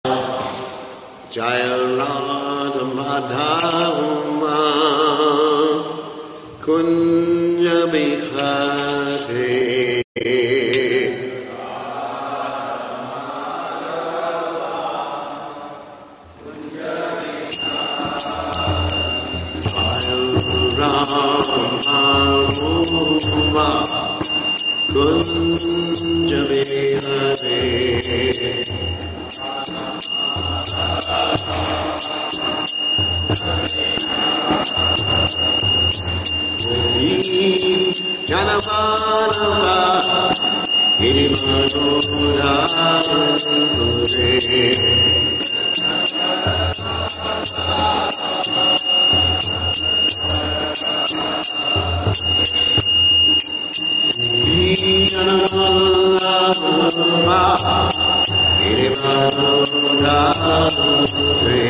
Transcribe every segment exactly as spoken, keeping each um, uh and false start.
Jaya Radha Madhava Kunja Bihari Jaya Rama Kunja Bihari Janamanava Hirimanodharure Janamanava Hirimanodharure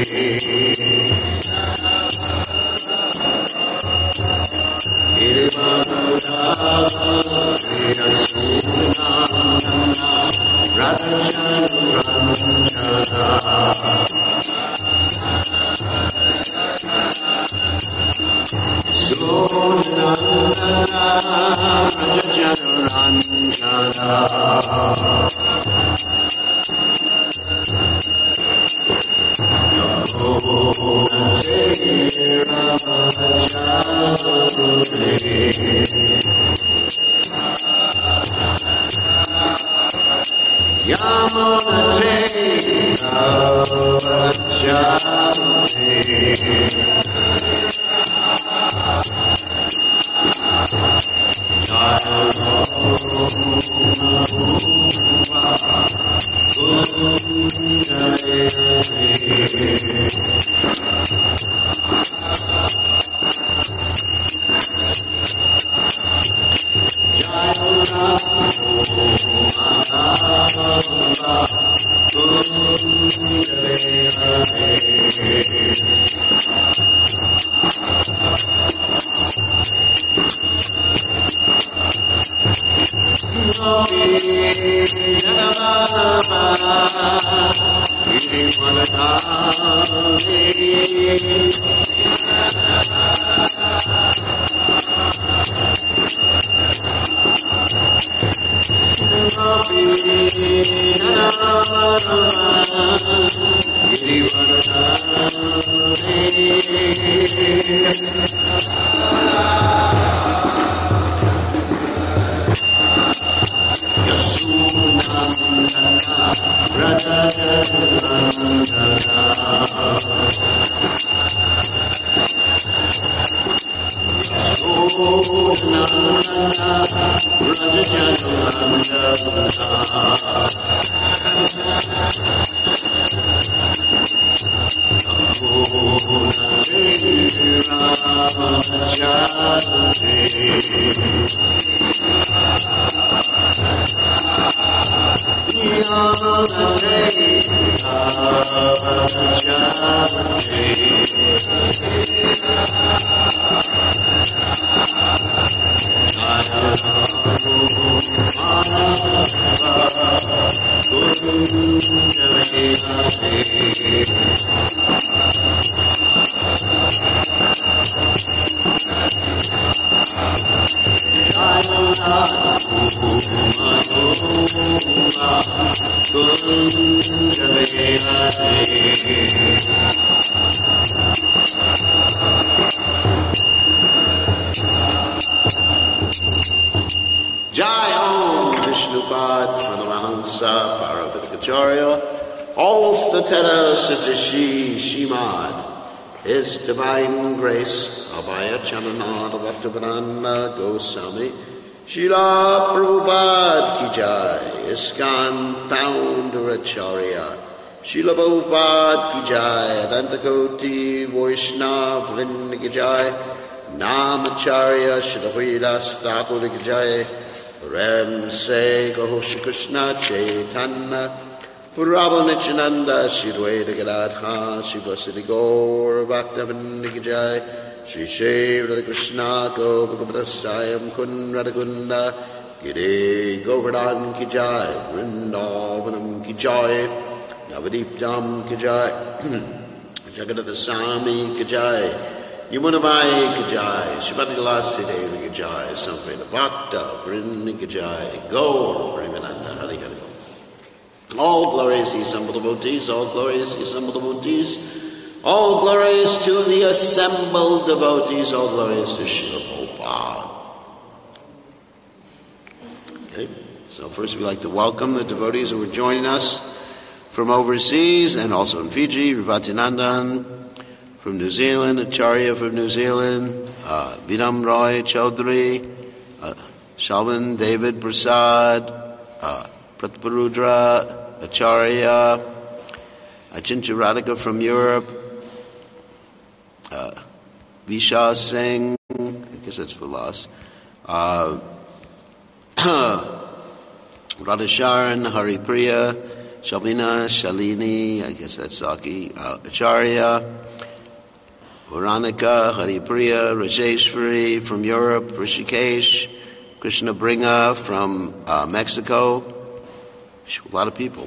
His Divine Grace, Abhaya Chanananda Bhaktivedanta Goswami, Srila Prabhupada Ki Jai, ISKCON Founder Acharya, Srila Prabhupada Ki Jai, Adantagoti Vaishnava Vrinda Ki Jai, Namacharya Srila Haridas Thakur Ki Jai, Rem Se Gaho Shri Krishna Chaitanya, Prabhu Nityananda, Shri Dvaita Gadadha, Shri Vasudhi Gaur, Bhaktivinoda Ki Jai, Shri Shri Radha Krishna, Gopa Sayam Kun Radhakunda, Giri Govardhan Ki Jai, Vrindavanam Ki Jai, Navadiptam Kijai, Jagadava Sami Kijai, Yamunamai Kijai, Shabati Lasi Devi Kijai, Samveda Bhakta, Vrinda Kijai, Gaur, Premananda, Hari Hari. All glories, ye assembled devotees, all glories, ye assembled devotees, all glories to the assembled devotees, all glories to Srila Prabhupada. Okay, so first we'd like to welcome the devotees who are joining us from overseas and also in Fiji, Ravatinandan from New Zealand, Acharya from New Zealand, uh, Vinam Roy Chaudhary, uh, Shalvan David Prasad, uh, Pratparudra Acharya, Achintya Radhika from Europe, uh, Visha Singh, I guess that's Vilas, uh, Radhasharan, Haripriya, Shalvina, Shalini, I guess that's Saki, uh, Acharya, Veronica, Haripriya, Rajeshwari from Europe, Rishikesh, Krishna Bringa from uh, Mexico. A lot of people.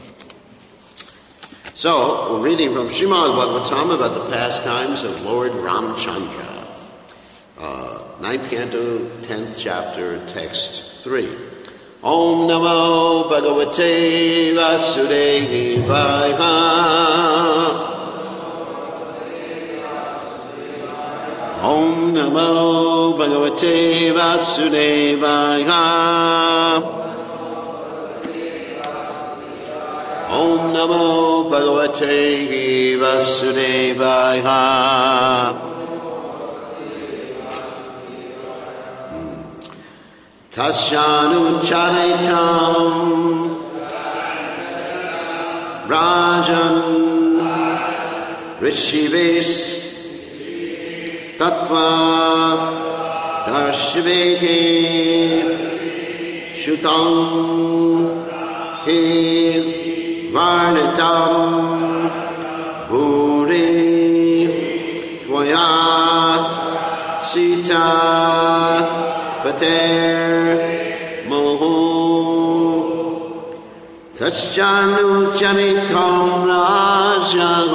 So, we're reading from Srimad Bhagavatam about the pastimes of Lord Ramchandra. Uh, ninth canto, tenth chapter, text three. Om Namo Bhagavate Vasudevaya. Om Namo Bhagavate Vasudevaya. Om Namo Bhagavate Vasudevaya. Tasyanu Chaitam Rajan Rishivis Tattva Darshivehi Shutam He Varnitam Bhuri Tvaya Sita Pater Moho Tasyanu Charitam Rajan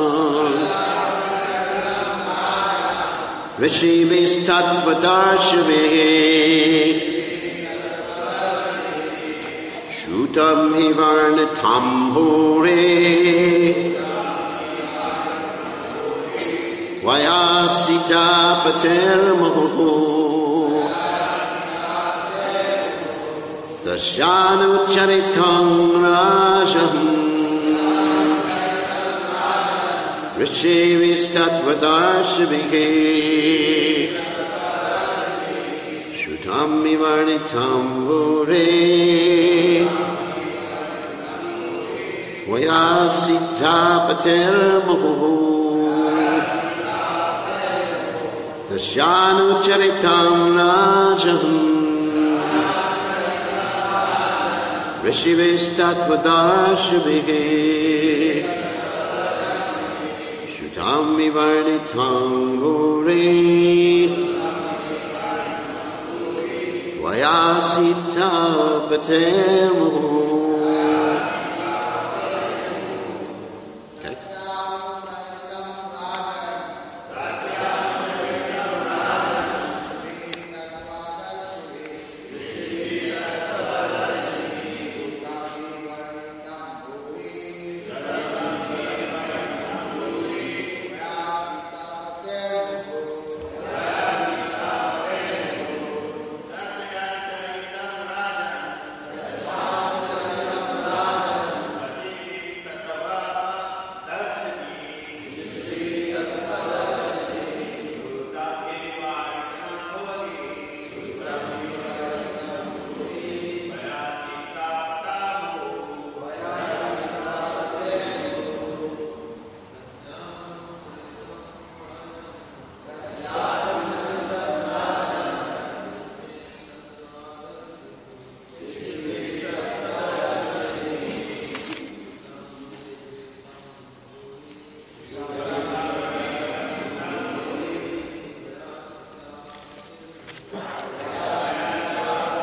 Rishivis Tattva Darshivehi Shutam Hivarnatam Bhuri Vayasita Pater Moho Dasyanu Charitam Rajan Rishivis Tattva Darshivehi Shutam Hivarnatam Bhuri Vayasita Pater Moho Dasyanu Charitam Rajan Rishivis Tattva Darshivehi Shutam Hivarnatam Bhuri Vayasita Pater Moho.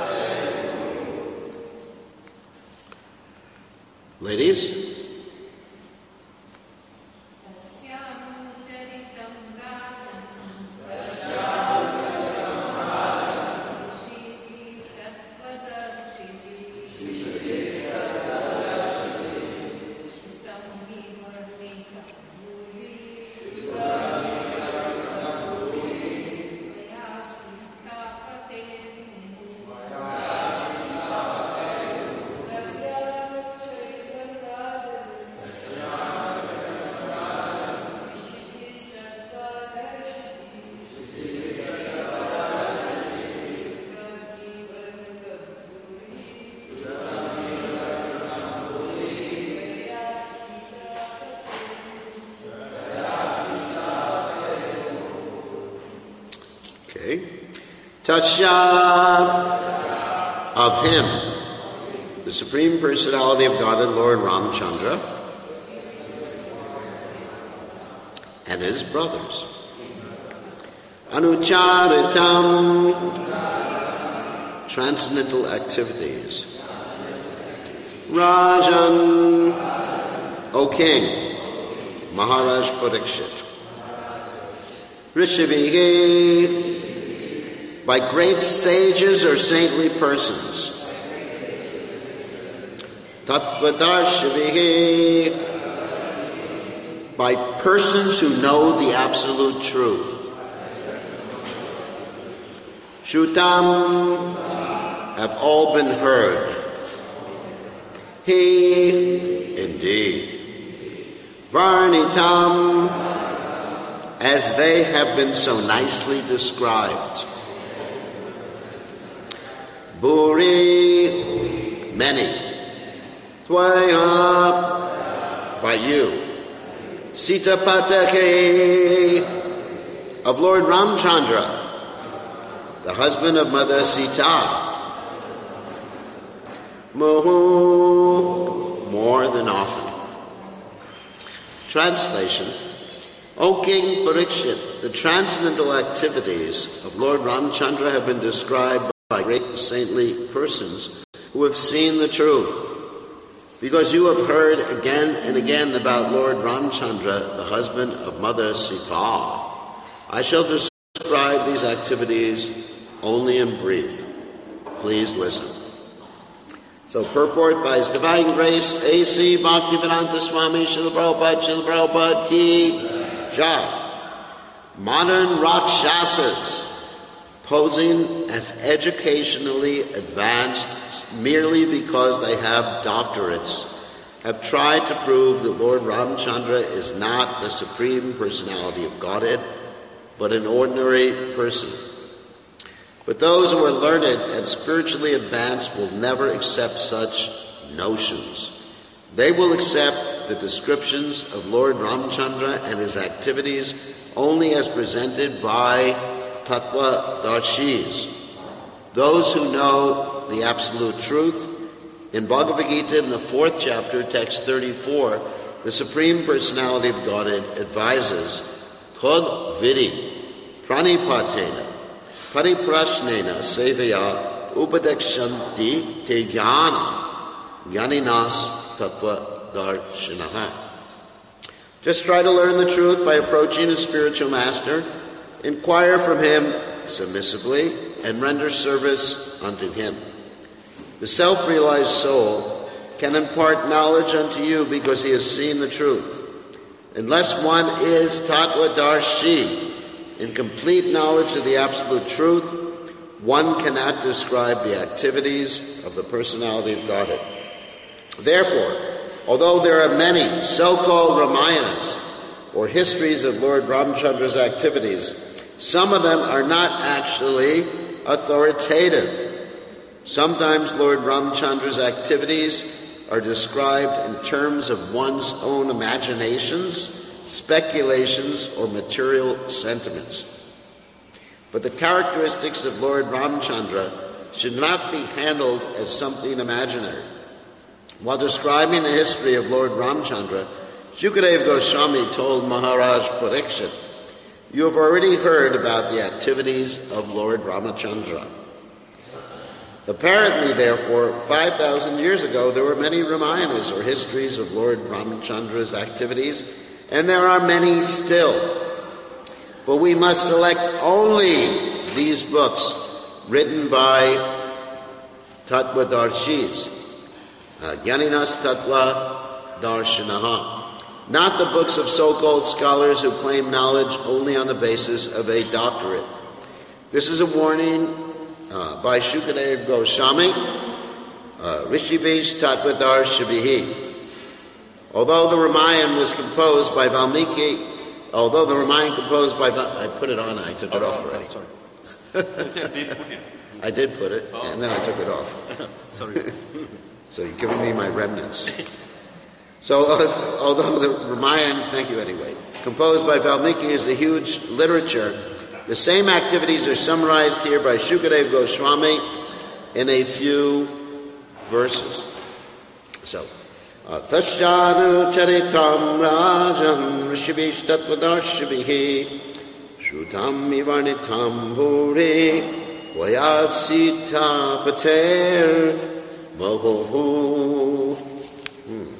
Ladies, Tatsya of him, the Supreme Personality of Godhead, Lord Ramchandra, and his brothers. Anucharitam, transcendental activities. Rajan, O king, Maharaj Parikshit. Rishibhihi, by great sages or saintly persons. Tattvadarshibhihi, by persons who know the absolute truth. Shrutam, have all been heard. He, indeed. Varnitam, as they have been so nicely described. Buri, many. Tvaya, by you. Sita Patake, of Lord Ramchandra, the husband of Mother Sita. Mohu, more than often. Translation. O King Parikshit, the transcendental activities of Lord Ramchandra have been described by great saintly persons who have seen the truth. Because you have heard again and again about Lord Ramchandra, the husband of Mother Sita, I shall describe these activities only in brief. Please listen. So, purport by His Divine Grace, A C Bhaktivedanta Swami Srila Prabhupada, Srila Prabhupada Ki Jai. Modern Rakshasas, posing as educationally advanced merely because they have doctorates, have tried to prove that Lord Ramchandra is not the Supreme Personality of Godhead, but an ordinary person. But those who are learned and spiritually advanced will never accept such notions. They will accept the descriptions of Lord Ramchandra and his activities only as presented by Tattvadarshis, those who know the absolute truth. In Bhagavad Gita, in the fourth chapter, text thirty-four, the Supreme Personality of Godhead advises, Tad vidi pranipatena pariprashnena sevaya upadekshanti te jnana jnaninas tattvadarshinaha. Just try to learn the truth by approaching a spiritual master, inquire from him submissively, and render service unto him. The self-realized soul can impart knowledge unto you because he has seen the truth. Unless one is Tattvadarshi, in complete knowledge of the absolute truth, one cannot describe the activities of the personality of Godhead. Therefore, although there are many so-called Ramayanas, or histories of Lord Ramchandra's activities, some of them are not actually authoritative. Sometimes Lord Ramchandra's activities are described in terms of one's own imaginations, speculations, or material sentiments. But the characteristics of Lord Ramchandra should not be handled as something imaginary. While describing the history of Lord Ramchandra, Shukadeva Goswami told Maharaj Parikshit, you have already heard about the activities of Lord Ramchandra. Apparently, therefore, five thousand years ago, there were many Ramayanas, or histories of Lord Ramchandra's activities, and there are many still. But we must select only these books written by Tattvadarshis, uh, Jnaninas Tattvadarshinaha, not the books of so-called scholars who claim knowledge only on the basis of a doctorate. This is a warning uh, by Shukadeva Goswami, uh, Rishibhish Tattvadarshibhihi. Although the Ramayana was composed by Valmiki, although the Ramayana composed by Val- I put it on, I took it oh, off already. Sorry. I did put it, oh. and then I took it off. Sorry. So you're giving me my remnants. So, uh, although the Ramayana, thank you anyway, composed by Valmiki is a huge literature, The same activities are summarized here by Shukadeva Goswami in a few verses. So, Tashyanu charitam rajam rishibish tattvadarshibhihi shrutam ivanitam bhuri vayasita pater mohohu. Hmm.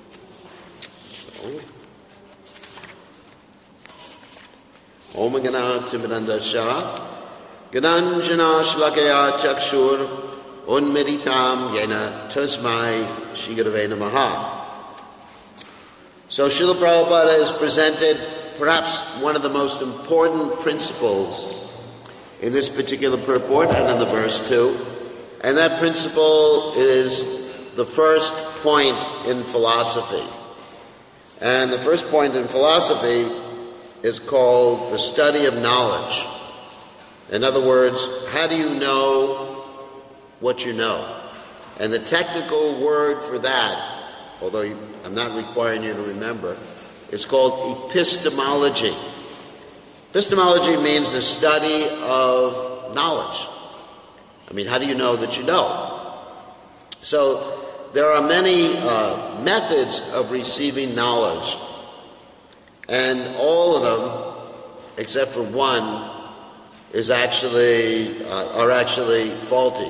So, Om Gana Timidandasha Gananjana Shlakaya Chakshur Unmeditam Yena Tasmai Shigurave Namaha. So Srila Prabhupada has presented perhaps one of the most important principles in this particular purport and in the verse too. And that principle is the first point in philosophy. And the first point in philosophy is called the study of knowledge. In other words, how do you know what you know? And the technical word for that, although you, I'm not requiring you to remember, is called epistemology. Epistemology means the study of knowledge. I mean, how do you know that you know? So there are many uh, methods of receiving knowledge, and all of them, except for one, is actually uh, are actually faulty.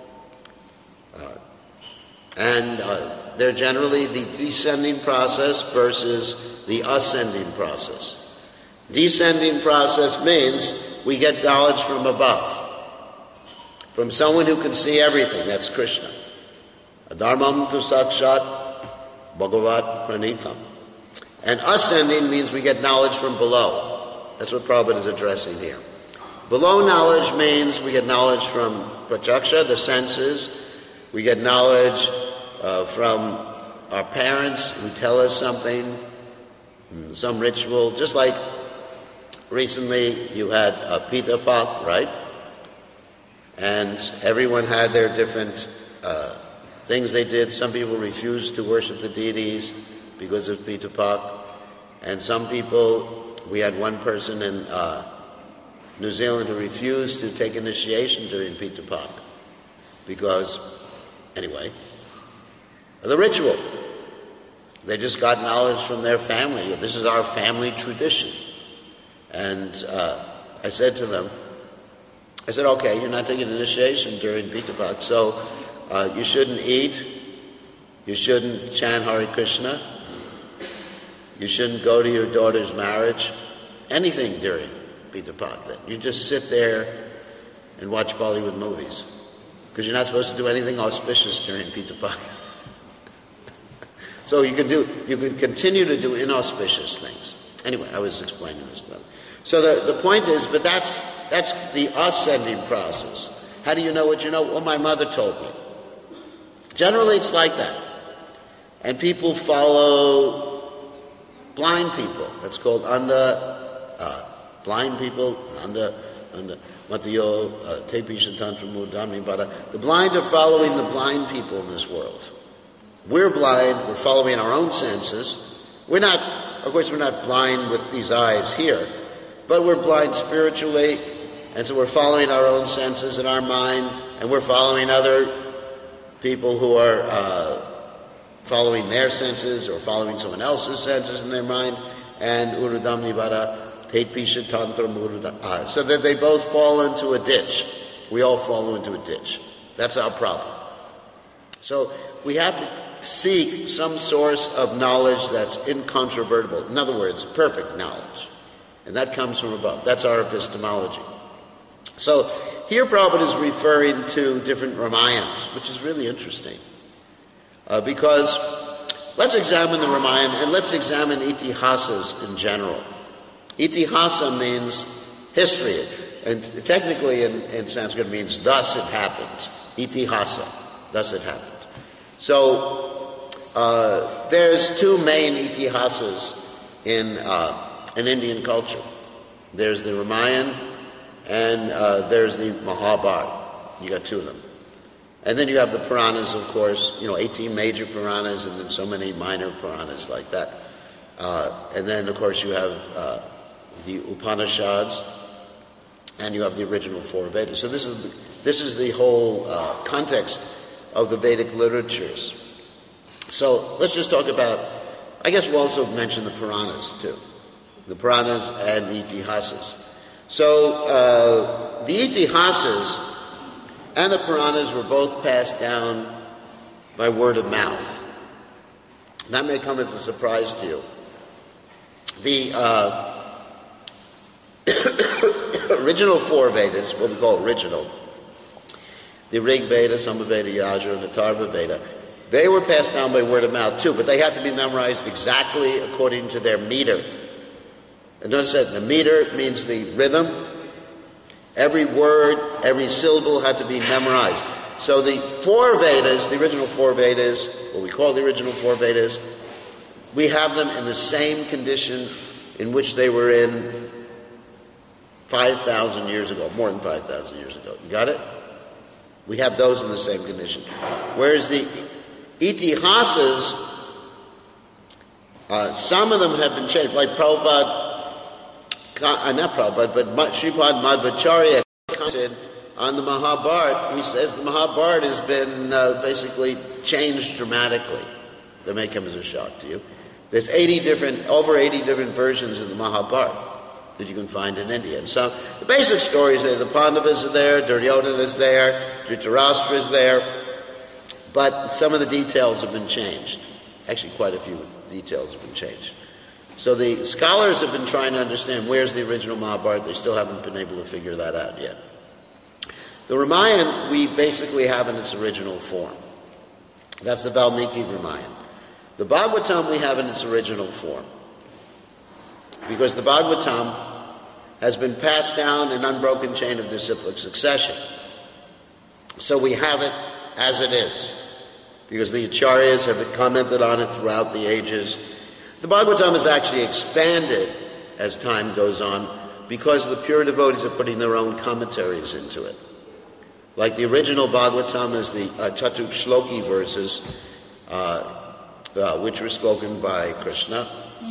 And uh, they're generally the descending process versus the ascending process. Descending process means we get knowledge from above, from someone who can see everything. That's Krishna. Adharmam tu sakshat bhagavat pranitam. And ascending means we get knowledge from below. That's what Prabhupada is addressing here. Below knowledge means we get knowledge from pratyaksha, the senses. We get knowledge uh, from our parents who tell us something, some ritual. Just like recently you had a Pita Pak, right? And everyone had their different uh, things they did. Some people refused to worship the deities because of Pita Pak. And some people, we had one person in uh, New Zealand who refused to take initiation during Pita Pak because, anyway, the ritual. They just got knowledge from their family. This is our family tradition. And uh, I said to them, I said, okay, you're not taking initiation during Pita Pak, so uh, you shouldn't eat, you shouldn't chant Hare Krishna, you shouldn't go to your daughter's marriage, anything during Pita Pak. You just sit there and watch Bollywood movies, because you're not supposed to do anything auspicious during Pita Pak. So you can do, you can continue to do inauspicious things. Anyway, I was explaining this to them. So the, the point is, but that's that's the ascending process. How do you know what you know? Well, my mother told me. Generally, it's like that. And people follow blind people. That's called anda, uh, blind people, anda, anda, matayo, tepisha tantra mudami bada. The blind are following the blind people in this world. We're blind, we're following our own senses. We're not, of course, we're not blind with these eyes here, but we're blind spiritually, and so we're following our own senses in our mind, and we're following other people who are uh, following their senses or following someone else's senses in their mind, and urudam nivada, tepisha tantra murudam, so that they both fall into a ditch. We all fall into a ditch. That's our problem. So we have to seek some source of knowledge that's incontrovertible. In other words, perfect knowledge. And that comes from above. That's our epistemology. So here Prabhupada is referring to different Ramayans, which is really interesting. Uh, because let's examine the Ramayana and let's examine itihasas in general. Itihasa means history. And technically in, in Sanskrit means thus it happened. Itihasa, thus it happened. So uh, there's two main itihasas in uh, in Indian culture. There's the Ramayana and uh, there's the Mahabharata. You got two of them. And then you have the Puranas, of course, you know, eighteen major Puranas and then so many minor Puranas like that. Uh, and then, of course, you have uh, the Upanishads, and you have the original four Vedas. So this is the, this is the whole uh, context of the Vedic literatures. So let's just talk about, I guess we'll also mention the Puranas too. The Puranas and Itihasas. So uh, the Itihasas and the Puranas were both passed down by word of mouth. That may come as a surprise to you. The uh, original four Vedas, what we call original, the Rig Veda, Samaveda, Yajur, and the Atharva Veda, they were passed down by word of mouth too, but they had to be memorized exactly according to their meter. And notice that the meter means the rhythm. Every word, every syllable had to be memorized. So the four Vedas, the original four Vedas, what we call the original four Vedas, we have them in the same condition in which they were in five thousand years ago, more than five thousand years ago. You got it? We have those in the same condition. Whereas the Itihasas, uh, some of them have been changed, like Prabhupada, uh, not Prabhupada, but Sripad Madhvacharya commented on the Mahabharata. He says the Mahabharata has been uh, basically changed dramatically. That may come as a shock to you. There's eighty different, over eighty different versions of the Mahabharata that you can find in India. And so the basic story is there. The Pandavas are there, Duryodhana is there, Dhritarashtra is there, but some of the details have been changed. Actually, quite a few details have been changed. So the scholars have been trying to understand where's the original Mahabharata. They still haven't been able to figure that out yet. The Ramayana we basically have in its original form. That's the Valmiki Ramayana. The Bhagavatam we have in its original form. Because the Bhagavatam has been passed down in unbroken chain of disciplic succession. So we have it as it is. Because the Acharyas have commented on it throughout the ages. The Bhagavatam is actually expanded as time goes on because the pure devotees are putting their own commentaries into it. Like the original Bhagavatam is the uh, Chatuk Shloki verses, uh, uh, which were spoken by Krishna.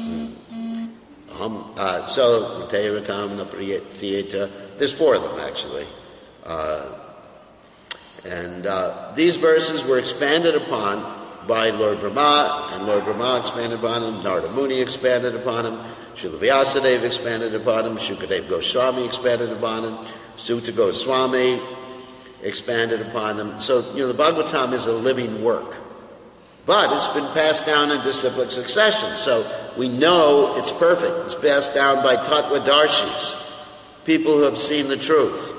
Um, uh, so, there's four of them actually. Uh, and uh, these verses were expanded upon by Lord Brahma, and Lord Brahma expanded upon them, Narada Muni expanded upon them, Srila Vyasadeva expanded upon them, Shukadeva Goswami expanded upon them, Sutta Goswami expanded upon them. So, you know, the Bhagavatam is a living work. But it's been passed down in disciplic succession, so we know it's perfect. It's passed down by Tattvadarshis, people who have seen the truth.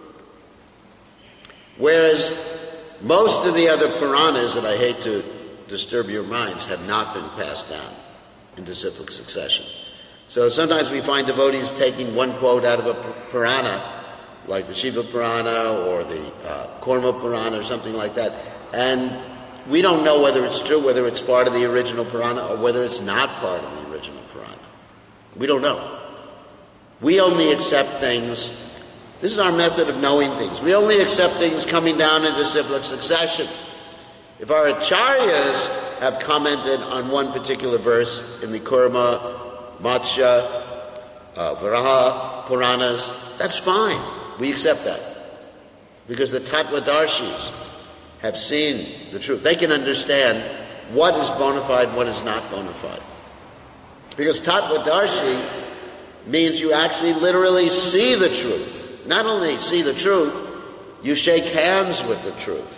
Whereas most of the other Puranas, that I hate to disturb your minds, have not been passed down in disciplic succession. So sometimes we find devotees taking one quote out of a Purana, like the Shiva Purana or the uh, Kurma Purana or something like that, and we don't know whether it's true, whether it's part of the original Purana or whether it's not part of the original Purana. We don't know. We only accept things. This is our method of knowing things. We only accept things coming down in disciplic succession. If our acharyas have commented on one particular verse in the Kurma, Matsya, uh, Varaha Puranas, that's fine. We accept that. Because the Tattvadarshis have seen the truth. They can understand what is bona fide, what is not bona fide. Because Tattvadarshi means you actually literally see the truth. Not only see the truth, you shake hands with the truth.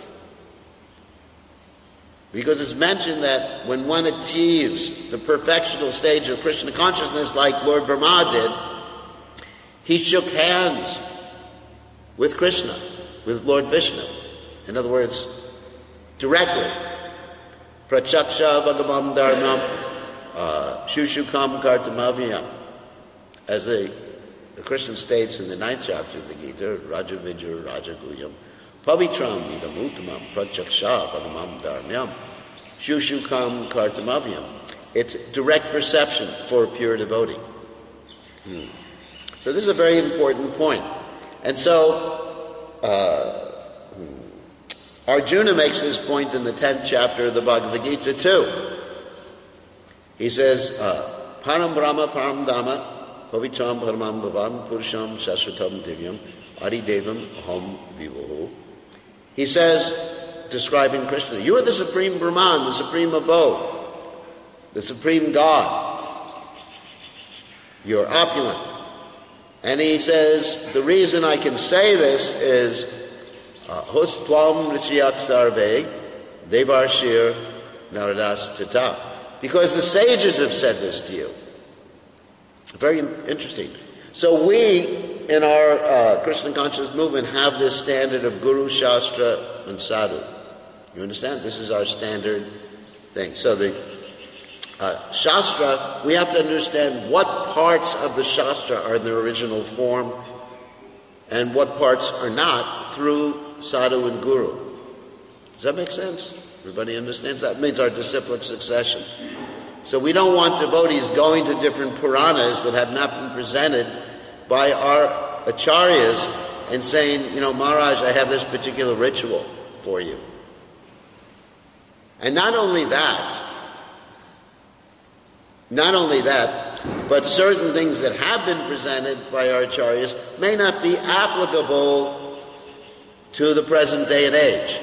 Because it's mentioned that when one achieves the perfectional stage of Krishna consciousness like Lord Brahma did, he shook hands with Krishna, with Lord Vishnu. In other words, directly. Prachaksha Bhagavam Dharmam uh, Shushukam Kartamavyam. As the, the Krishna states in the ninth chapter of the Gita, Raja Vijaya Raja Guyam, Pavitram Idam Uttamam Prachaksha Bhagavam Dharmam Shushukam Kartamavyam. It's direct perception for a pure devotee. Hmm. So this is a very important point. And so, uh, Arjuna makes this point in the tenth chapter of the Bhagavad Gita too. He says, uh, Param Brahma Param Dhamma Pavitram Paramam Bhavan Purusham Shashvatam Divyam Adidevam Aham Vibhu. He says, describing Krishna, you are the supreme Brahman, the supreme abode, the supreme God. You're opulent. And he says, the reason I can say this is, Hus Tvam Richiyat Sarve Devarshir Naradas Tata. Because the sages have said this to you. Very interesting. So we, in our uh, Krishna consciousness movement, have this standard of Guru, Shastra, and Sadhu. You understand? This is our standard thing. So the uh, Shastra, we have to understand what parts of the Shastra are in their original form and what parts are not through Sadhu and Guru. Does that make sense? Everybody understands that? It means our disciplic succession. So we don't want devotees going to different Puranas that have not been presented by our acharyas and saying, you know, Maharaj, I have this particular ritual for you. And not only that, not only that, but certain things that have been presented by our acharyas may not be applicable to the present day and age.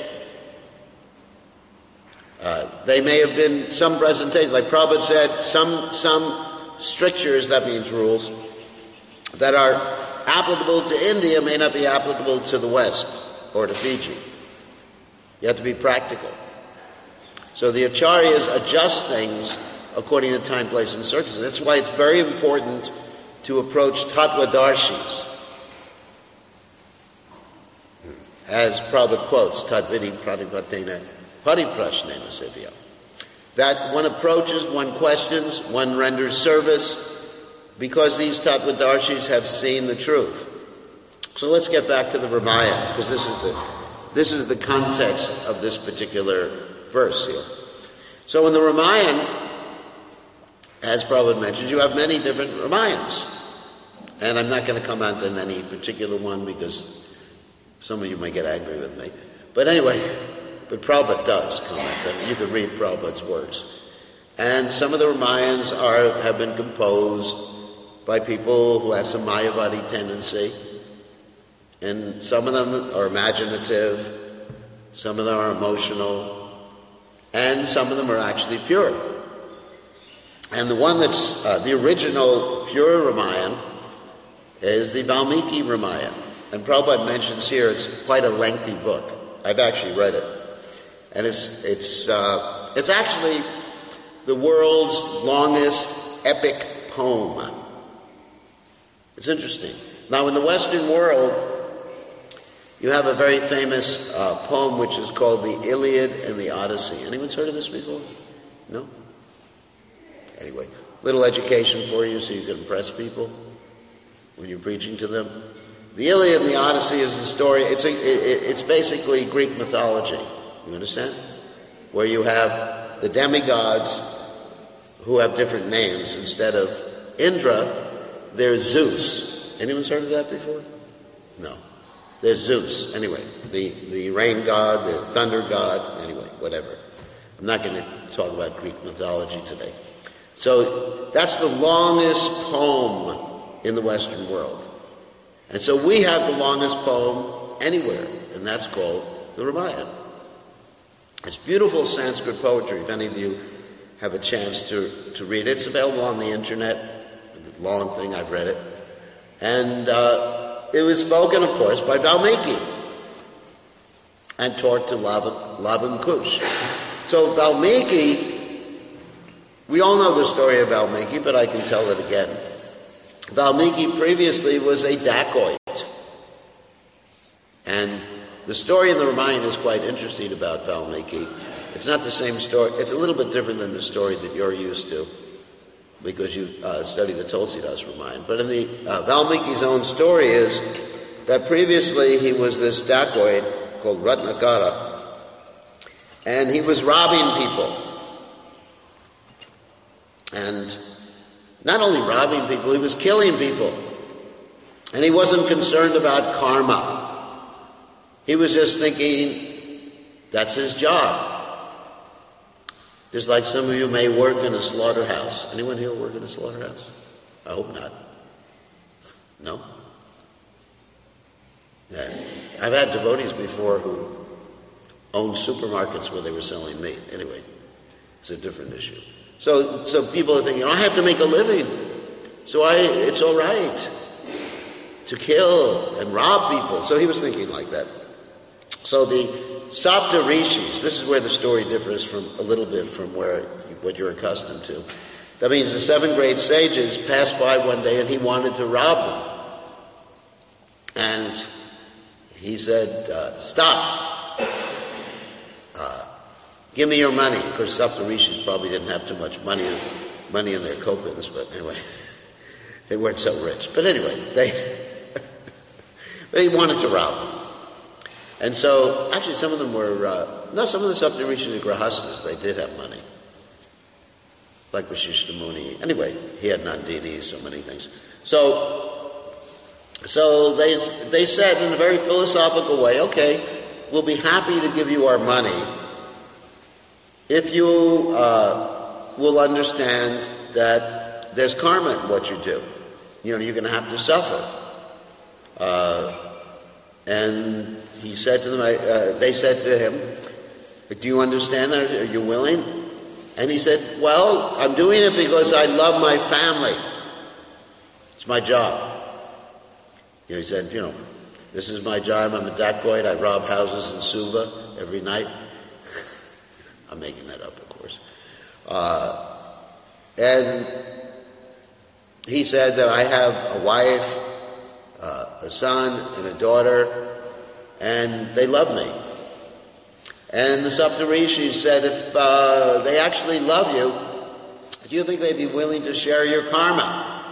Uh, they may have been some presentation, like Prabhupada said, some some strictures, that means rules, that are applicable to India may not be applicable to the West or to Fiji. You have to be practical. So the acharyas adjust things according to time, place, and circumstance. That's why it's very important to approach tattvadarshis. As Prabhupada quotes, Tadvidi Pranipatena Pariprashnena Sevya. That one approaches, one questions, one renders service, because these tattvadarshis have seen the truth. So let's get back to the Ramayana, because this is the this is the context of this particular verse here. So in the Ramayana, as Prabhupada mentioned, you have many different Ramayans. And I'm not going to comment on any particular one because some of you might get angry with me. But anyway, but Prabhupada does comment on it. You can read Prabhupada's works. And some of the Ramayans are have been composed by people who have some Mayavadi tendency. And some of them are imaginative, some of them are emotional, and some of them are actually pure. And the one that's uh, the original pure Ramayana is the Valmiki Ramayana. And Prabhupada mentions here it's quite a lengthy book. I've actually read it. And it's it's uh, it's actually the world's longest epic poem. It's interesting. Now, in the Western world, you have a very famous uh, poem which is called the Iliad and the Odyssey. Anyone's heard of this before? No? Anyway, little education for you so you can impress people when you're preaching to them. The Iliad and the Odyssey is the story. It's a, it, it's basically Greek mythology. You understand? Where you have the demigods who have different names. Instead of Indra, there's Zeus. Anyone's heard of that before? No. There's Zeus. Anyway, the, the rain god, the thunder god, anyway, whatever. I'm not going to talk about Greek mythology today. So that's the longest poem in the Western world. And so we have the longest poem anywhere, and that's called the Ramayana. It's beautiful Sanskrit poetry. If any of you have a chance to, to read it, it's available on the internet. The long thing, I've read it. And uh, it was spoken, of course, by Valmiki and taught to Laban, Laban Kush. So Valmiki, we all know the story of Valmiki, but I can tell it again. Valmiki previously was a dacoit. And the story in the Ramayana is quite interesting about Valmiki. It's not the same story. It's a little bit different than the story that you're used to because you uh, study the Tulsidas Ramayana. But in the uh, Valmiki's own story is that previously he was this dacoit called Ratnakara, and he was robbing people. And not only robbing people, he was killing people. And he wasn't concerned about karma. He was just thinking, that's his job. Just like some of you may work in a slaughterhouse. Anyone here work in a slaughterhouse? I hope not. No? Yeah. I've had devotees before who owned supermarkets where they were selling meat. Anyway, it's a different issue. So, so people are thinking, oh, I have to make a living, so I, it's all right to kill and rob people. So he was thinking like that. So the Sapta Rishis, this is where the story differs from a little bit from where what you're accustomed to. That means the seven great sages passed by one day and he wanted to rob them. And he said, uh, stop. Uh, give me your money. Of course, Sapta Rishis probably didn't have too much money, money in their copins, but anyway, they weren't so rich. But anyway, they... But he wanted to rob them. And so, actually some of them were, uh, no, some of the Sapta Rishis and Grahastas, they did have money. Like Vasishta Muni. Anyway, he had Nandini, so many things. So, so they, they said in a very philosophical way, okay, we'll be happy to give you our money if you uh, will understand that there's karma in what you do. You know, you're going to have to suffer. Uh, and he said to them, uh, they said to him, do you understand that? Are you willing? And he said, well, I'm doing it because I love my family. It's my job. You know, he said, you know, this is my job. I'm a dacoit. I rob houses in Suva every night. I'm making that up, of course. Uh, and he said that I have a wife, Uh, a son and a daughter, and they love me. And the Sapta Rishis said, if uh, they actually love you, do you think they'd be willing to share your karma?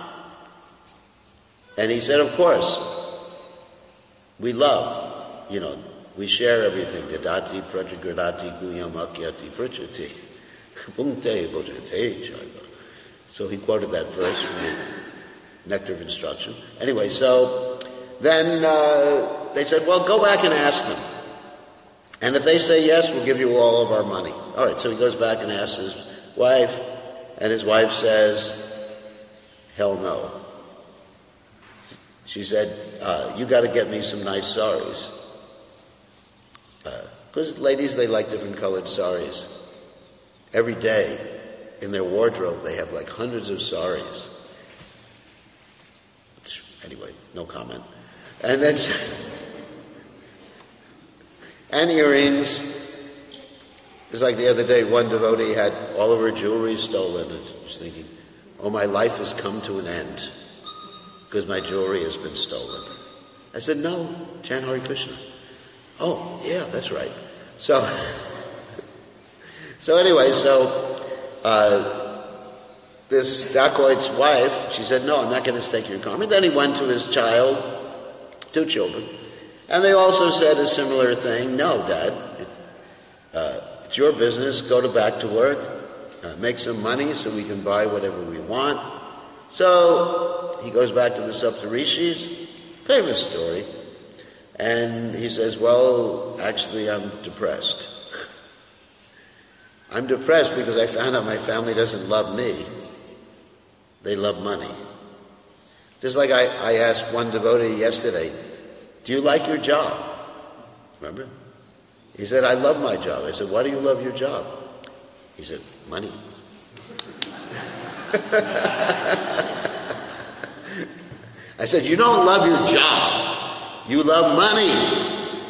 And he said, of course. We love, you know, we share everything. Yadati prajagradati guyam akyati prachati. Bhungte bhojate chaiva. So he quoted that verse from the Nectar of Instruction. Anyway, so then uh, they said, well, go back and ask them. And if they say yes, we'll give you all of our money. All right, so he goes back and asks his wife, and his wife says, hell no. She said, uh, you got to get me some nice saris. Because uh, ladies, they like different colored saris. Every day in their wardrobe, they have like hundreds of saris. Anyway, no comment. And then, and earrings. It's like the other day, one devotee had all of her jewelry stolen, and I was thinking, oh, my life has come to an end because my jewelry has been stolen. I said, no, chant Hare Krishna. Oh, yeah, that's right. So, so anyway, so uh, this dacoit's wife, she said, no, I'm not going to take your karma. Then he went to his child, two children, and they also said a similar thing. No, Dad, it, uh, it's your business. Go to back to work, uh, make some money so we can buy whatever we want. So he goes back to the Sapta Rishis, famous story, and he says, well, actually, I'm depressed. I'm depressed because I found out my family doesn't love me. They love money. Just like I, I asked one devotee yesterday, do you like your job? Remember? He said, I love my job. I said, why do you love your job? He said, money. I said, you don't love your job. You love money.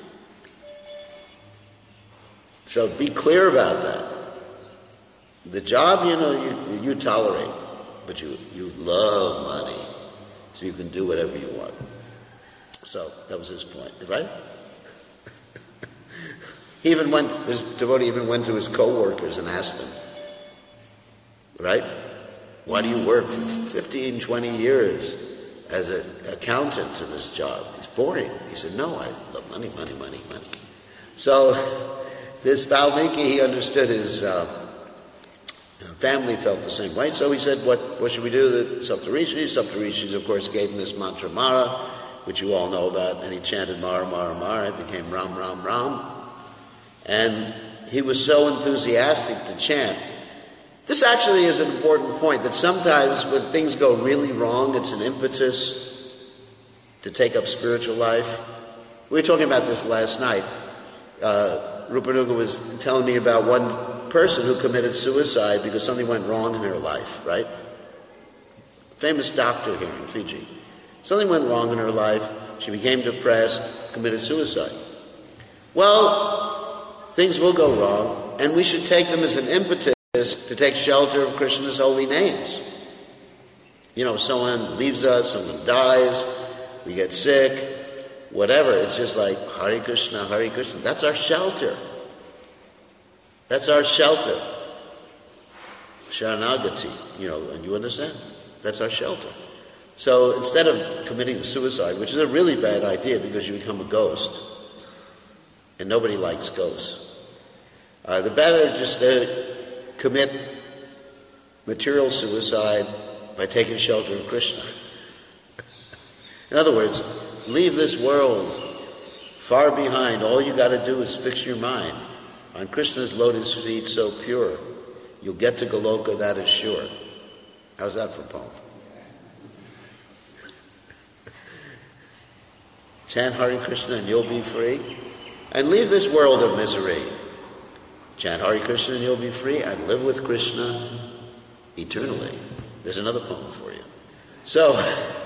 So be clear about that. The job, you know, you, you tolerate. But you, you love money, so you can do whatever you want. So that was his point, right? He even went, this devotee even went to his co-workers and asked them, right? Why do you work for fifteen, twenty years as an accountant in this job? It's boring. He said, no, I love money, money, money, money. So this Valmiki, he understood his... Uh, family felt the same way, so he said, what, what should we do? The Sapta Rishis, Sapta Rishis, of course, gave him this mantra Mara, which you all know about, and he chanted Mara, Mara, Mara, it became Ram, Ram, Ram, and he was so enthusiastic to chant. This actually is an important point, that sometimes when things go really wrong, it's an impetus to take up spiritual life. We were talking about this last night. Uh, Rupanuga was telling me about one person who committed suicide because something went wrong in her life, right? Famous doctor here in Fiji. Something went wrong in her life. She became depressed, committed suicide. Well, things will go wrong, and we should take them as an impetus to take shelter of Krishna's holy names. You know, someone leaves us, someone dies, we get sick, whatever. It's just like, Hare Krishna, Hare Krishna. That's our shelter. That's our shelter. Sharanagati, you know, and you understand? That's our shelter. So instead of committing suicide, which is a really bad idea because you become a ghost, and nobody likes ghosts, uh, the better just to commit material suicide by taking shelter of Krishna. In other words, leave this world far behind. All you got to do is fix your mind on Krishna's lotus feet so pure. You'll get to Goloka, that is sure. How's that for a poem? Chant Hare Krishna and you'll be free. And leave this world of misery. Chant Hare Krishna and you'll be free, and live with Krishna eternally. There's another poem for you. So,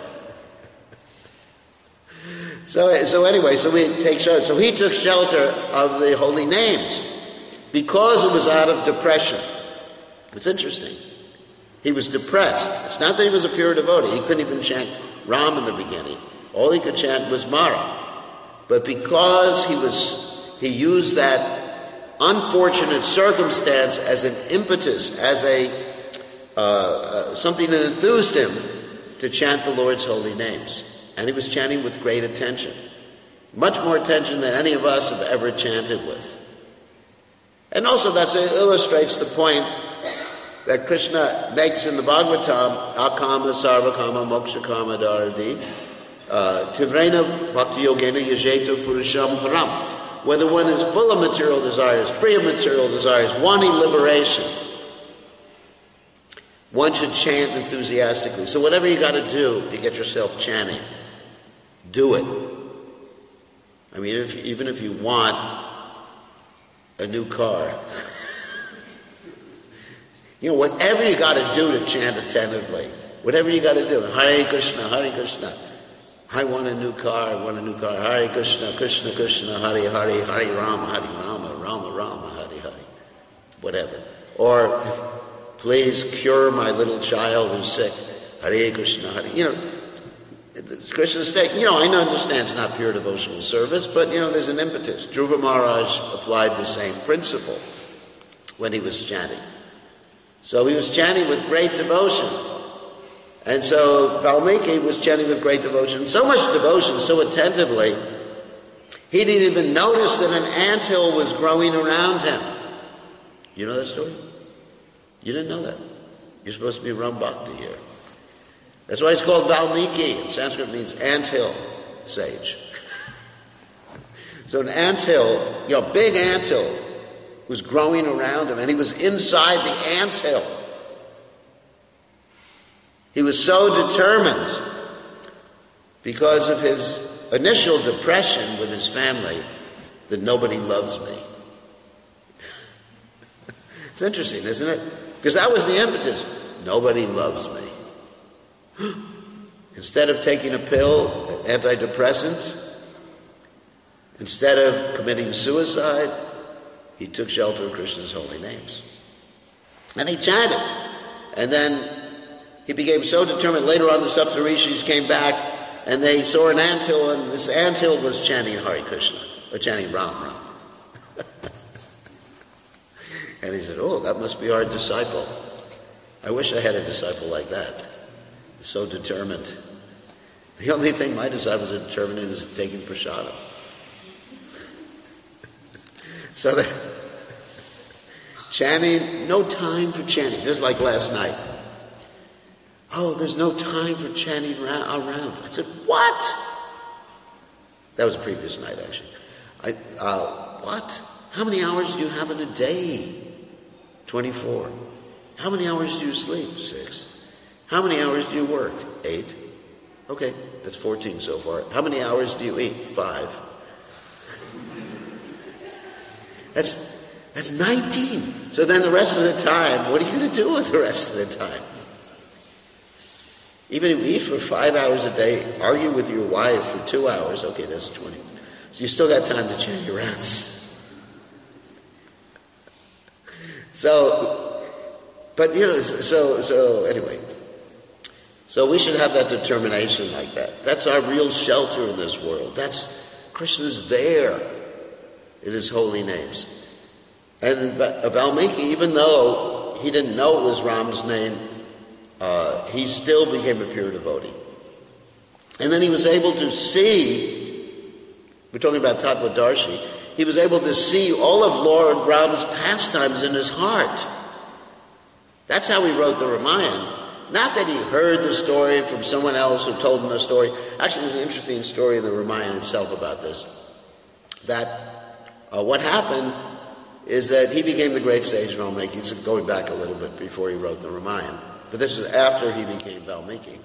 so, so anyway, so we take shelter. So he took shelter of the holy names because it was out of depression. It's interesting. He was depressed. It's not that he was a pure devotee. He couldn't even chant Ram in the beginning. All he could chant was Mara. But because he was, he used that unfortunate circumstance as an impetus, as a uh, uh, something that enthused him to chant the Lord's holy names. And he was chanting with great attention. Much more attention than any of us have ever chanted with. And also that illustrates the point that Krishna makes in the Bhagavatam, Akama Sarvakama Moksha Kama Dharadi, Tivrena Bhakti Yogena Yajeto Purusham Param. Whether one is full of material desires, free of material desires, wanting liberation, one should chant enthusiastically. So whatever you got to do to get yourself chanting, do it. I mean, if, even if you want a new car, you know, whatever you got to do to chant attentively, whatever you got to do, Hare Krishna, Hare Krishna. I want a new car, I want a new car. Hare Krishna, Krishna Krishna, Hare Hare, Hare Rama, Hare Rama, Rama Rama, Hare Hare. Whatever. Or, please cure my little child who's sick. Hare Krishna, Hare. You know, Krishna's state, you know, I understand it's not pure devotional service, but, you know, there's an impetus. Dhruva Maharaj applied the same principle when he was chanting. So he was chanting with great devotion. And so Valmiki was chanting with great devotion, so much devotion, so attentively, he didn't even notice that an anthill was growing around him. You know that story? You didn't know that. You're supposed to be Ram Bhakti here. That's why it's called Valmiki. In Sanskrit means anthill sage. So an anthill, you know, big anthill, was growing around him, and he was inside the anthill. He was so determined because of his initial depression with his family that nobody loves me. It's interesting, isn't it? Because that was the impetus. Nobody loves me. Instead of taking a pill, an antidepressant, instead of committing suicide, he took shelter of Krishna's holy names. And he chanted. And then he became so determined. Later on, the Saptarishis came back, and they saw an anthill, and this anthill was chanting Hare Krishna, or chanting Ram Ram. And he said, oh, that must be our disciple. I wish I had a disciple like that. So determined. The only thing my disciples are determined in is taking prasadam. So they're chanting, no time for chanting, just like last night. Oh, there's no time for chanting around. I said, what? That was the previous night, actually. I, uh, what? How many hours do you have in a day? twenty-four. How many hours do you sleep? Six. How many hours do you work? Eight. Okay, that's fourteen so far. How many hours do you eat? Five. That's that's nineteen. So then the rest of the time, what are you going to do with the rest of the time? Even if you eat for five hours a day, argue with your wife for two hours, okay, that's twenty. So you still got time to chant your rounds. So, but you know, so so anyway. So we should have that determination like that. That's our real shelter in this world. That's Krishna's there in his holy names. And Valmiki, even though he didn't know it was Ram's name, uh, he still became a pure devotee. And then he was able to see, we're talking about Tattvadarshi, he was able to see all of Lord Ram's pastimes in his heart. That's how he wrote the Ramayana. Not that he heard the story from someone else who told him the story. Actually, there's an interesting story in the Ramayana itself about this. That uh, what happened is that he became the great sage Valmiki. It's going back a little bit before he wrote the Ramayana. But this is after he became Valmiki.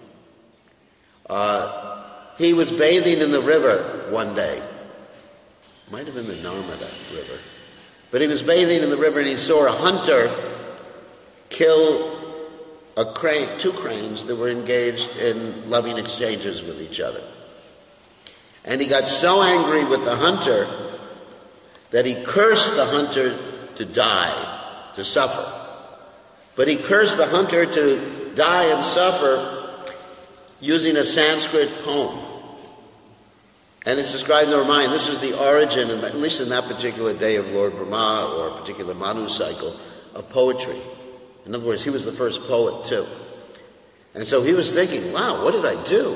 Uh, he was bathing in the river one day. Might have been the Narmada River. But he was bathing in the river and he saw a hunter kill a crane, two cranes that were engaged in loving exchanges with each other. And he got so angry with the hunter that he cursed the hunter to die, to suffer. But he cursed the hunter to die and suffer using a Sanskrit poem. And it's described in the Ramayana. This is the origin, of, at least in that particular day of Lord Brahma or a particular Manu cycle, of poetry. In other words, he was the first poet too. And so he was thinking, wow, what did I do?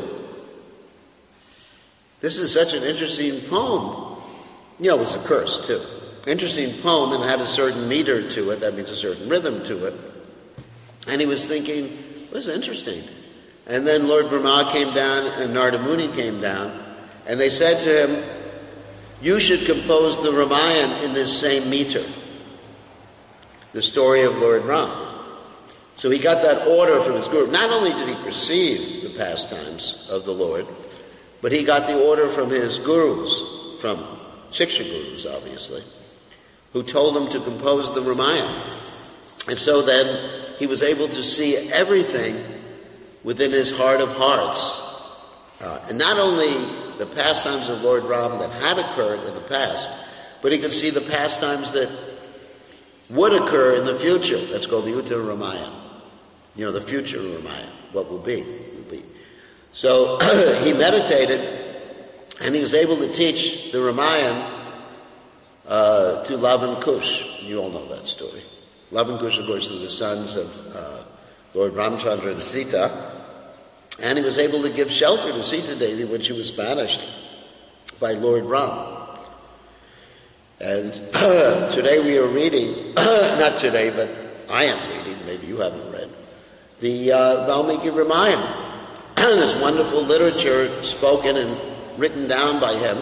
This is such an interesting poem. You know, it was a curse too. Interesting poem, and had a certain meter to it. That means a certain rhythm to it. And he was thinking, this is interesting. And then Lord Brahma came down and Narada Muni came down, and they said to him, you should compose the Ramayana in this same meter. The story of Lord Ram. So he got that order from his guru. Not only did he perceive the pastimes of the Lord, but he got the order from his gurus, from Shiksha gurus, obviously, who told him to compose the Ramayana. And so then he was able to see everything within his heart of hearts. Uh, and not only the pastimes of Lord Ram that had occurred in the past, but he could see the pastimes that would occur in the future. That's called the Uttara Ramayana. You know, the future Ramayana, what will be, will be. So he meditated, and he was able to teach the Ramayana uh, to Lava and Kush. You all know that story. Lava and Kush, of course, are the sons of uh, Lord Ramchandra and Sita, and he was able to give shelter to Sita Devi when she was banished by Lord Ram. And today we are reading, not today, but I am reading, maybe you haven't read, the uh, Valmiki Ramayana. This wonderful literature spoken and written down by him.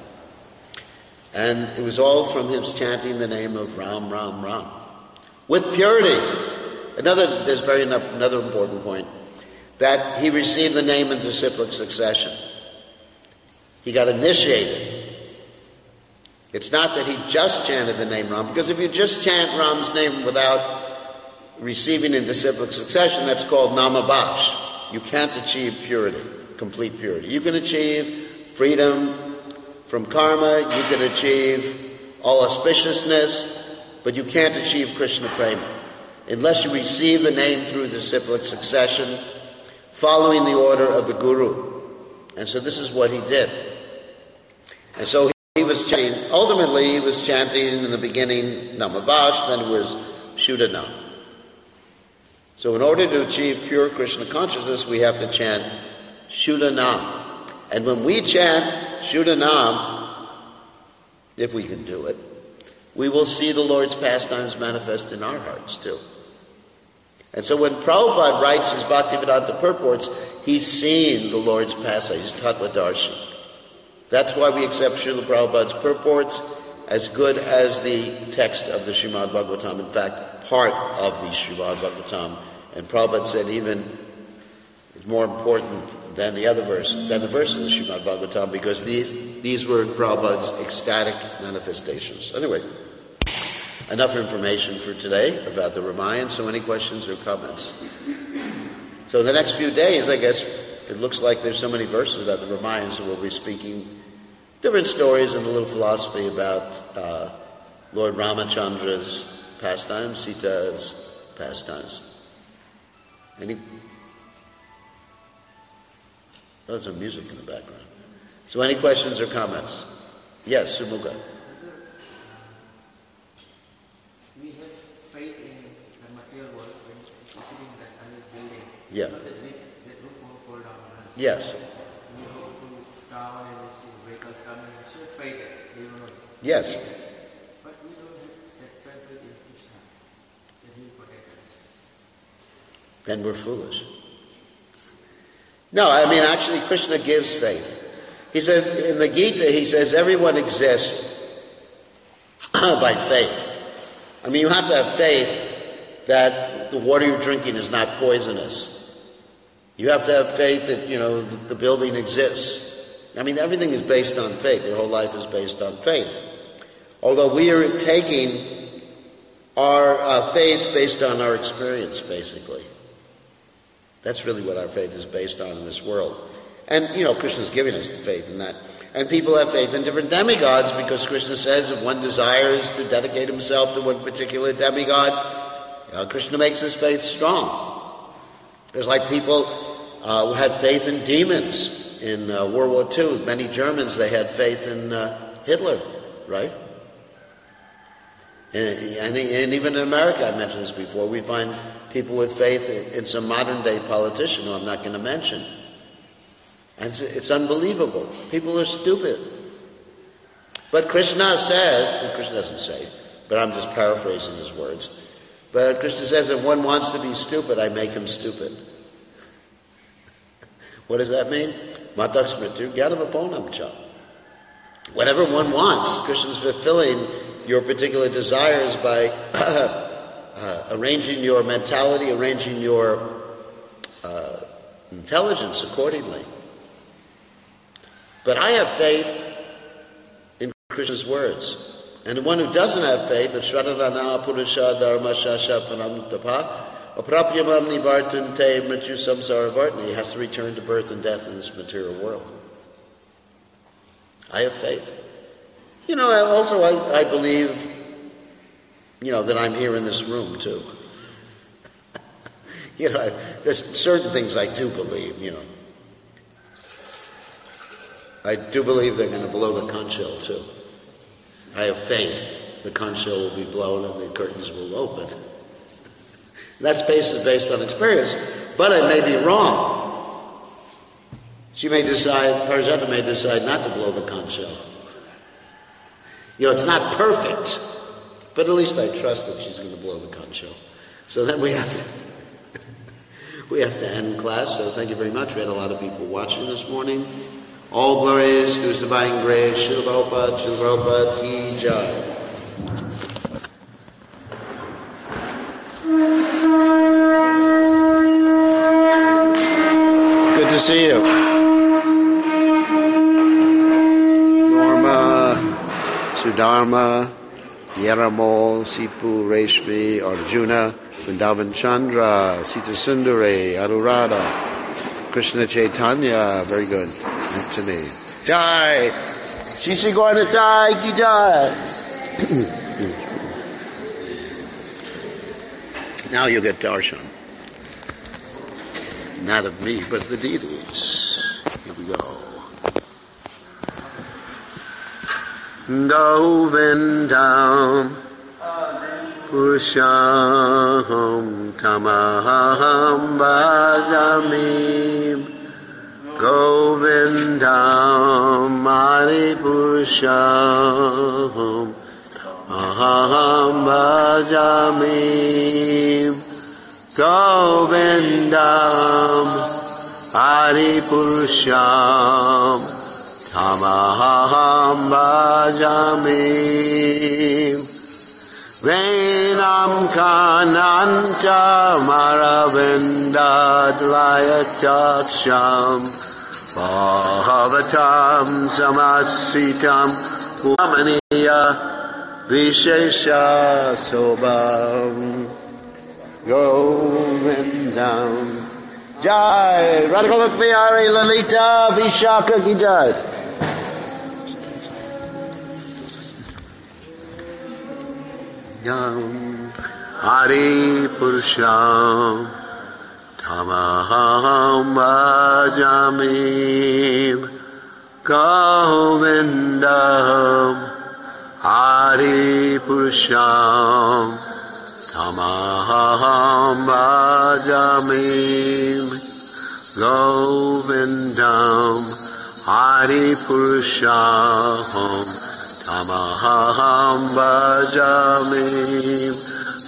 And it was all from his chanting the name of Ram, Ram, Ram. With purity. Another, there's very another important point, that he received the name in disciplic succession. He got initiated. It's not that he just chanted the name Ram, because if you just chant Ram's name without receiving in disciplic succession, that's called namabash. You can't achieve purity, complete purity. You can achieve freedom from karma, you can achieve all auspiciousness, but you can't achieve Krishna prema unless you receive the name through disciplic succession, following the order of the guru. And so this is what he did. And so he He was chanting, ultimately he was chanting in the beginning Namabash, then it was Shuddhanam. So in order to achieve pure Krishna consciousness, we have to chant Shuddhanam. And when we chant Shuddhanam, if we can do it, we will see the Lord's pastimes manifest in our hearts too. And so when Prabhupada writes his Bhaktivedanta purports, he's seeing the Lord's pastimes, he's Tattvadarshi. That's why we accept Srila Prabhupada's purports as good as the text of the Srimad Bhagavatam. In fact, part of the Srimad Bhagavatam. And Prabhupada said even, more important than the other verse, than the verses of Srimad Bhagavatam, because these these were Prabhupada's ecstatic manifestations. Anyway, enough information for today about the Ramayana. So any questions or comments? So the next few days, I guess, it looks like there's so many verses about the Ramayana, so we'll be speaking different stories and a little philosophy about uh, Lord Ramachandra's pastimes, Sita's pastimes. Any? Oh, there's some music in the background. So any questions or comments? Yes, Sumukha. We have faith in the material world when sitting in that unless building. Yeah. But that, that roof won't fall down on us. Yes. We go to town and we see vehicles coming and we have faith that they will not. Yes. But we don't have that faith in Krishna that he will protect us. Then we're foolish. No, I mean, actually, Krishna gives faith. He said, in the Gita, he says, everyone exists by faith. I mean, you have to have faith that the water you're drinking is not poisonous. You have to have faith that, you know, the building exists. I mean, everything is based on faith. Your whole life is based on faith. Although we are taking our uh, faith based on our experience, basically. That's really what our faith is based on in this world. And, you know, Krishna's giving us the faith in that. And people have faith in different demigods because Krishna says if one desires to dedicate himself to one particular demigod, uh, Krishna makes his faith strong. There's like people uh, who had faith in demons in uh, World War Two. Many Germans, they had faith in uh, Hitler, right? And, and, and even in America, I mentioned this before, we find people with faith in, in some modern-day politician who I'm not going to mention. And it's, it's unbelievable. People are stupid. But Krishna said, Krishna doesn't say, but I'm just paraphrasing his words, but Krishna says if one wants to be stupid, I make him stupid. What does that mean? Matak smritu gyanapaponam cha. Whatever one wants, Krishna's fulfilling your particular desires by uh, arranging your mentality, arranging your uh, intelligence accordingly. But I have faith in Krishna's words. And the one who doesn't have faith, the Shradana Purusha Dharma Shasha Panamutapa, Aprapyamam Nivartante Mrityu Samsara Vartani, has to return to birth and death in this material world. I have faith. You know, also I, I believe, you know, that I'm here in this room too. You know, there's certain things I do believe, you know. I do believe they're going to blow the conch shell too. I have faith the conch shell will be blown and the curtains will open. That's based, based on experience, but I may be wrong. She may decide, Parijata may decide not to blow the conch shell. You know, it's not perfect, but at least I trust that she's going to blow the conch shell. So then we have to, we have to end class, so thank you very much. We had a lot of people watching this morning. All glories to His divine grace. Srila Prabhupada, Srila Prabhupada ki jai. Good to see you. Norma, Sudharma, Yeramol, Sipu, Reshmi, Arjuna, Vrindavan Chandra, Sita Sundari, Anuradha, Krishna Chaitanya, very good. Anthony. Jai! Shishi Gaura Jai ki jai! Now you'll get darshan. Not of me, but the deities. Here we go. Govindam Purusham Tamaham Bhajami Govindam Adi Purusham Aham Bhajami Govindam Adi Purusham Tamaham Bhajami Venam kananta maravendadlayataksham bhavatam samasitam pumaniya vishesha sobam govindam. Jai Radhika Bihari Lalita Vishaka ki jai. Hari Purusham Tamaham Bhajamim Govindam. Hari Purusham Tamaham Bhajamim Govindam. Hari Purusham Tamaham Bhajamim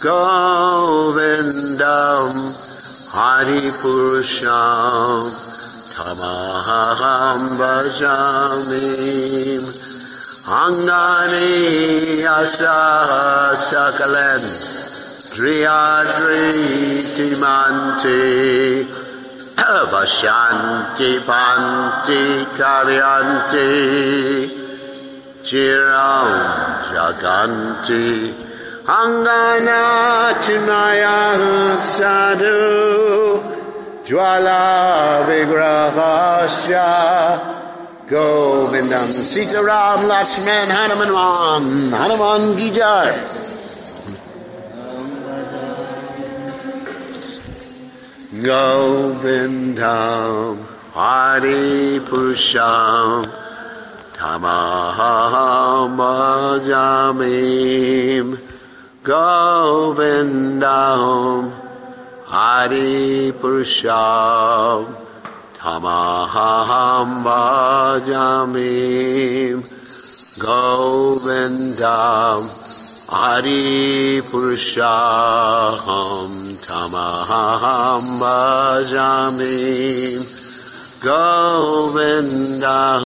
Govindam. Hari Purusham Tamaham Bhajamim. Angani asa sakalen Driyadri timanti Vashanti panti karyanti Chiram jaganti. Angana chimaya sadhu Jwala vigrahasya Govindam. Sita Ram Lakshman Hanuman Ram Hanuman ki jai. Govindam. Hari Purusham Tamaham Bhajamim Govindam. Hari Purusham Tamaham Bhajamim Govindam. Hari Purusham Tamaham Bhajamim Govindam.